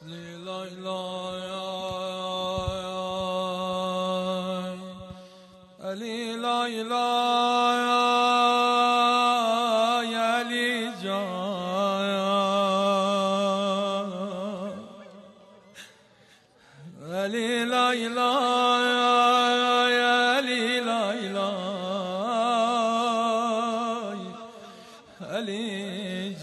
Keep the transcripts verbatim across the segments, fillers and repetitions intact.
لا لا علی لا لا علی جان علی لا لا علی لا لا علی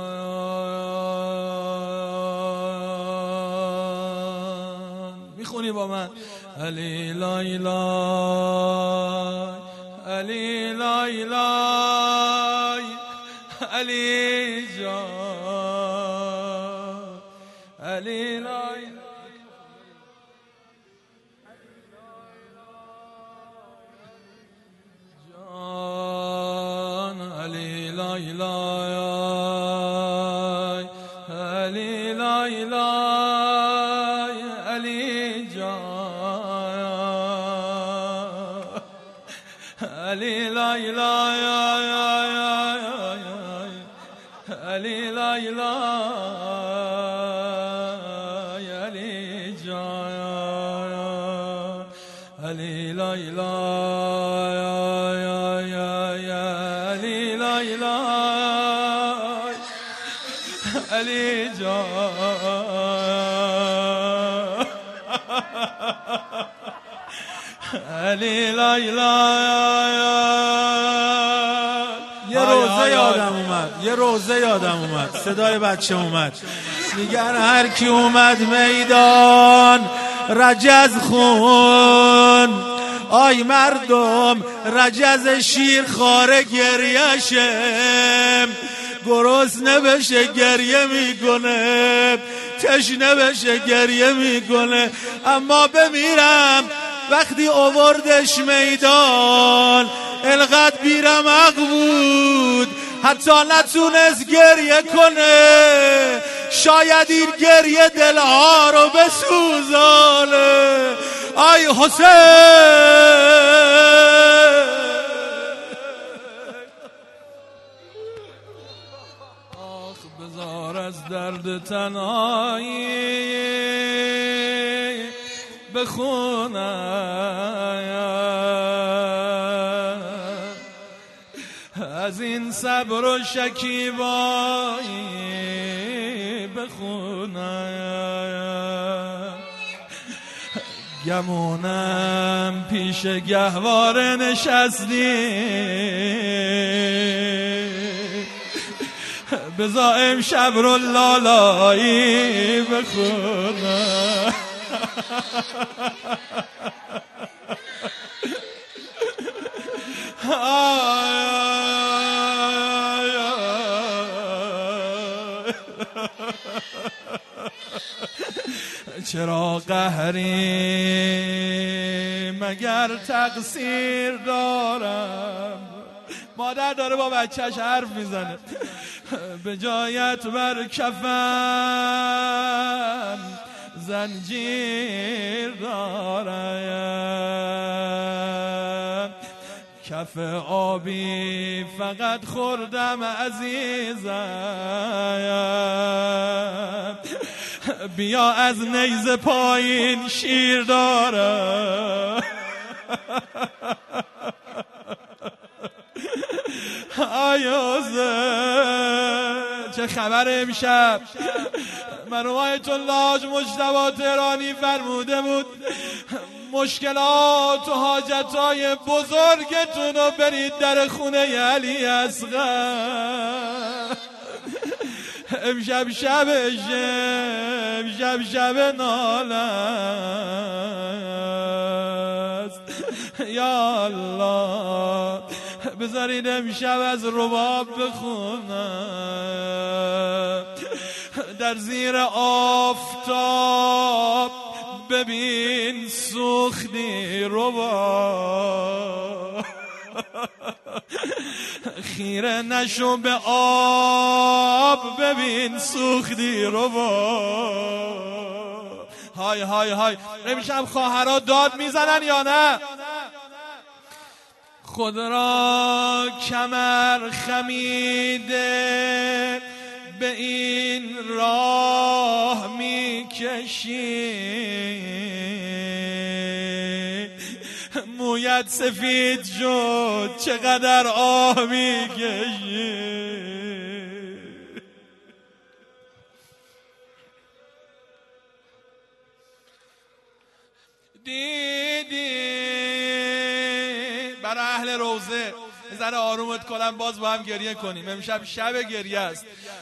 جان میخونی با من علی لا لا علی لا لا علی جان علی لا جان علی لا علی لا علی جان علی لا علی لا علی جان علی لا علی لا علی جان علی لا یه روزه یادم اومد یه روزه یادم اومد صدای بچه اومد میگن هر کی اومد میدان رجز خون آی مردم رجز شیر خاره گریه‌شه گرسنه بشه گریه میکنه تشنه بشه گریه میکنه اما بمیرم وقتی آوردش میدان انقدر بیرمق بود حتی نتونست گریه کنه شاید این گریه دلها رو بسوزانه آی حسین آخ بزار از درد تنهایی بخونم از این صبر و شکیبایی بخونم گمونم پیش گهواره نشستی بزا امشب رو لالایی بخونم چرا قهری مگر تقصیر دارم مادر داره با بچهش حرف میزنه به جایت بر کفم زنجیر دارم کف آبی فقط خوردم عزیزم بیا از نیزه پایین شیر دارم آیازه چه خبر امشب مرحوم آیت الله مجتبی تهرانی فرموده بود مشکلات و حاجتهای بزرگتون رو برید در خونه علی اصغر امشب شبشه امشب شب ناله است یا الله بذارید امشب از رباب بخونم در زیر آفتاب ببین سوختی رباب خیره نشو به آب ببین سوختی رباب های های های امشب خواهرها داد میزنن یا نه خود را کمر خمیده به این راه میکشی، مویت سفید شد چقدر آه میکشی. دیدی برای اهل روزه ذره آرومت کنم باز با هم گریه کنیم، امشب شب گریه است.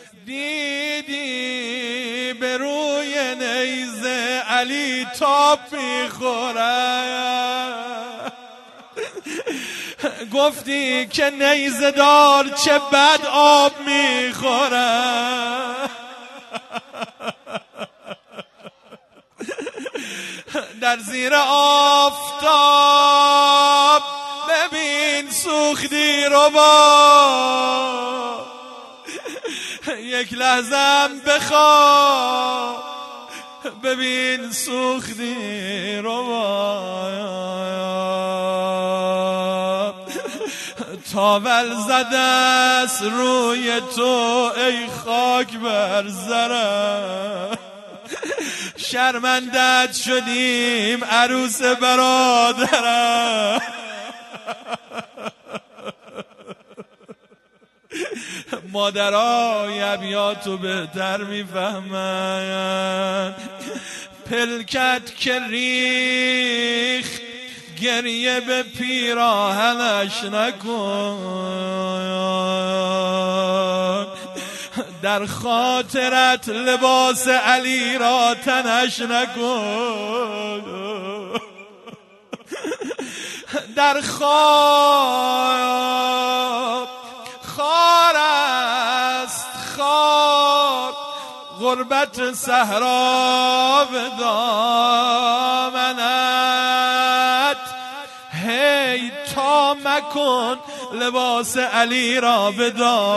دیدی به روی نیزه علی تاب میخورد، گفتی که نیزه دار چه بد آب میخورد. در زیر آفتاب ببین سوختی رو با، یک لحظم بخواب ببین سوختی رو با. تاول زده است روی تو ای خاک بر زرم، شرمندت شدیم عروس برادرم. مادرای ابیاتو بهتر میفهمن. پلکت که ریخ گریه به پیراهنش نکن، در خاطرت لباس علی را تنش نکن. در خواب خار است خار، غربت صحرا به دامنت، هی تا مکن لباس علی را به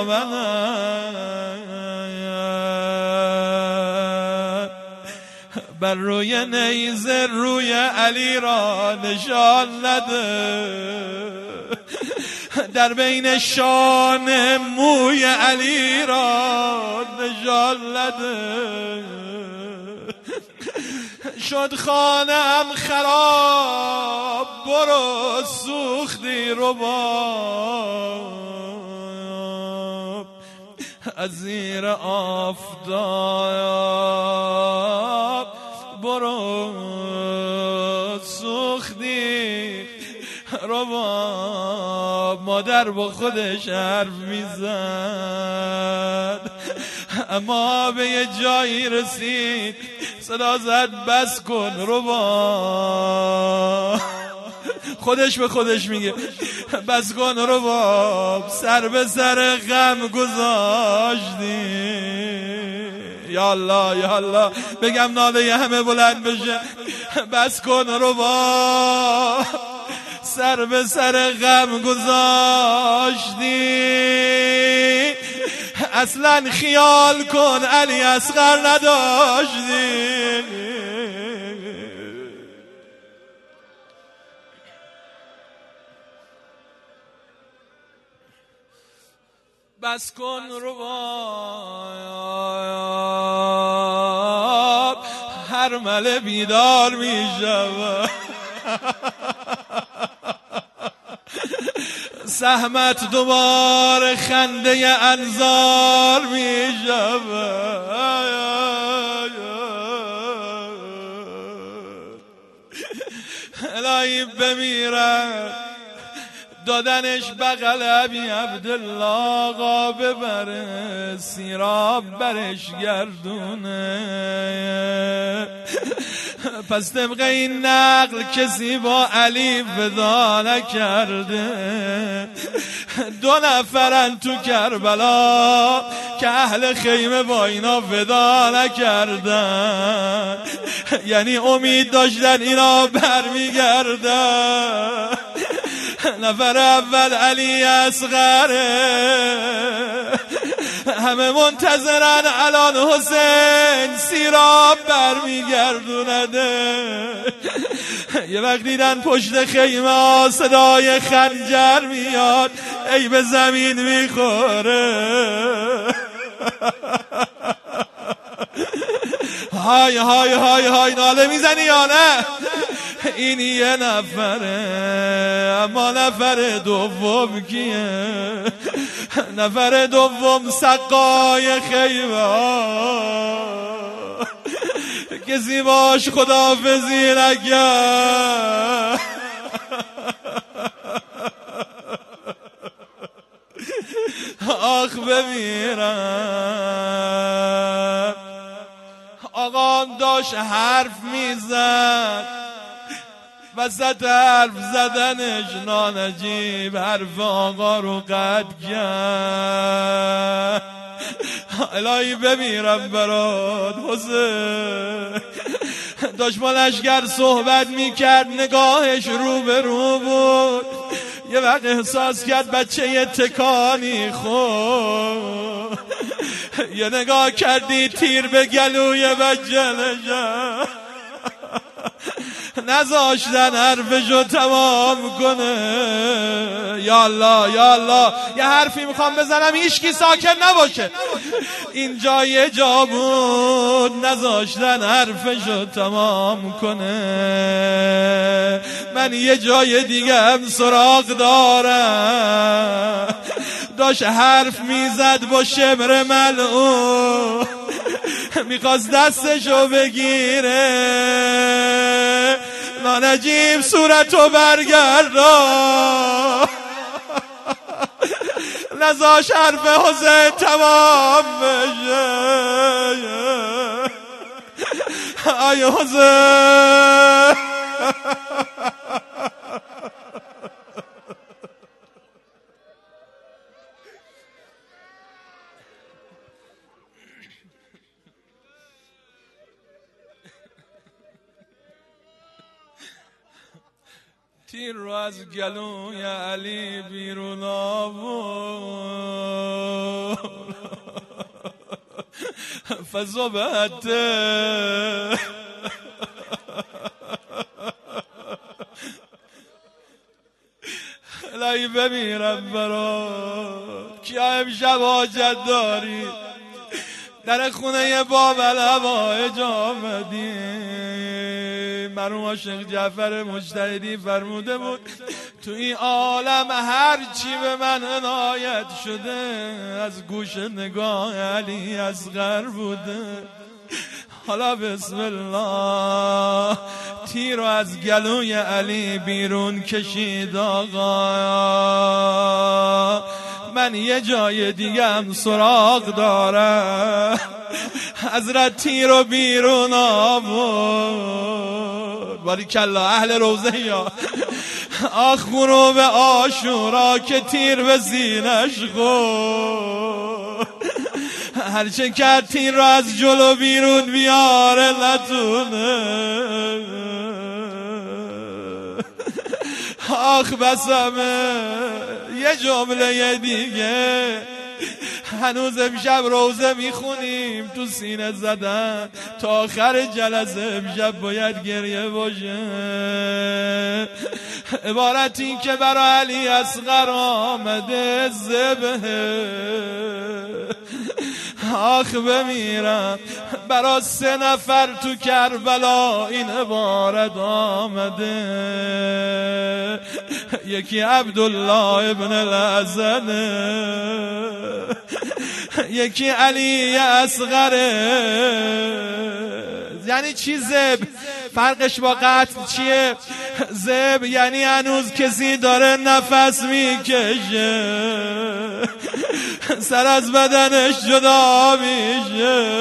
دامنت. بر روی نیزه روی علی را نشان نده، در بین شانه موی علی را نشان نده. شد خانم خراب برو سوختی رو با، از زیر آفتاب برو سوختی رو با. مادر با خودش حرف میزد اما به یه جایی رسید صدا زد بس کن رو با. خودش به خودش میگه بس کن رو با، سر به سر غم گذاشتی. یا الله یا الله بگم ناله همه بلند بشه. بس کن رو با، سر به سر غم گذاشتی. اصلا خیال کن علی اصغر نداشتی. بس کن رو با، هر مله بیدار می شود. سهمت دوباره خنده انظار می شود. الهی بمیرم دادنش بغل ابی عبدالله آقا ببره، سیراب برش گردونه. پس طبق این نقل کسی با علی ودا نکرده. دو نفرن تو کربلا که اهل خیمه با اینا ودا نکردن، یعنی امید داشتن اینا برمیگردن. نفر اول علی اصغره، همه منتظرن الان حسین سیراب برمیگردونده. یه وقت دیدن پشت خیمه صدای خنجر میاد، ای به زمین میخوره. های های های های ناله میزنی یا نه؟ این یه نفره، اما نفر دوم کیه؟ نفر دوم سقای خیمه کسی باش خداحافظی نکرد. آخ بمیرم. آقام داشت حرف میزد، وسط حرف زدنش نانجیب حرف آقا رو قطع کرد. الهی بمیرم برات حسین. داشت با لشگر صحبت میکرد، نگاهش رو به رو بود. یه وقت احساس کرد بچه یه تکانی خورد. یه نگاه کردی تیر به گلوی بچه نشد، نذاشتن حرفشو تمام کنه. یا الله یا الله، یه حرفی میخوام بزنم هیچکی ساکت نباشه. اینجا یه جا بود نذاشتن حرفشو تمام کنه. من یه جای دیگه هم سراغ دارم. داشت حرف میزد با شمر ملعون، میخواست دستشو بگیره. نانجیب صورتو برگردان، نذاش حرف حسین تمام بشه. آی حسین تیر رو از گلوی علی بیرون آورد، فزبته الهی بمیرم برات. کیا امشب حاجت داری؟ در خونه باب الهوایج آمدیم. مرحوم عاشق جعفر مجتهدی فرموده بود تو این عالم هر چی به من عنایت شده از گوش نگاه علی اصغر بوده. حالا بسم الله تیر رو از گلوی علی بیرون کشید آقا. من یه جای دیگه هم سراغ دارم. حضرت تیر رو بیرون آورد. باریکلا اهل روزه یا آخ غروب عاشورا که تیر به سینش خورد. هرچه کرد تیر رو از جلو بیرون بیاره نتونه. آخ بسمه یه جمله دیگه. هنوز امشب روزه میخونیم تو سینه زدن تا آخر جلسه امشب باید گریه باشه. عبارتی که برای علی اصغر آمده ذبحه. آخ بمیرم برا سه نفر تو کربلا این عبارت آمده. یکی عبدالله ابن الحسن، یکی علی اصغره. یعنی چی ذبح؟ فرقش با قتل چیه؟ ذبح یعنی هنوز کسی داره نفس میکشه، سر از بدنش جدا میشه.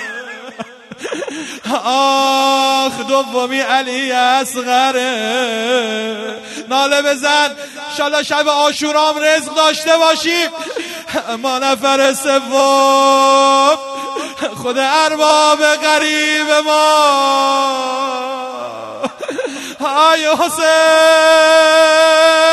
آخ دومی علی اصغره. ناله بزن شالا شب عاشورام رزق داشته باشیم. ما نفر سوم خود ارباب غریب ما های حسین.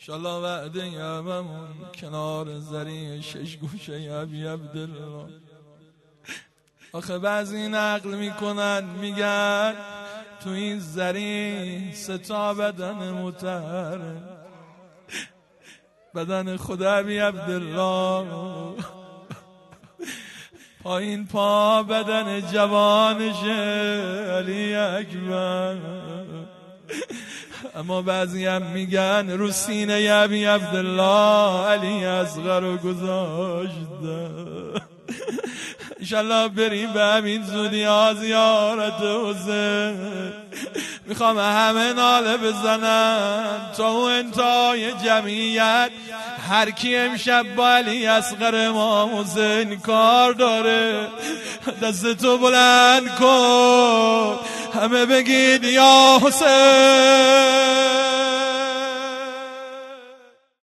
انشالله وعده یممون کنار زری شش گوشه ابی عبدالله. آخه بعضی نقل میکنن میگن تو این زری سه تا بدن متحره، بدن خدا ابی عبدالله، پایین پا بدن جوانشه علی اکبر، اما بعضی هم میگن رو سینه ابی عبدالله علی اصغر رو گذاشته. انشالله بریم به همین زودی ها زیارت حسین. میخوام همه ناله بزنن تا اون انتهای جمعیت هر کی امشب با علی اصغر امام حسین کار داره دستتو بلند کن، همه بگید یا حسین.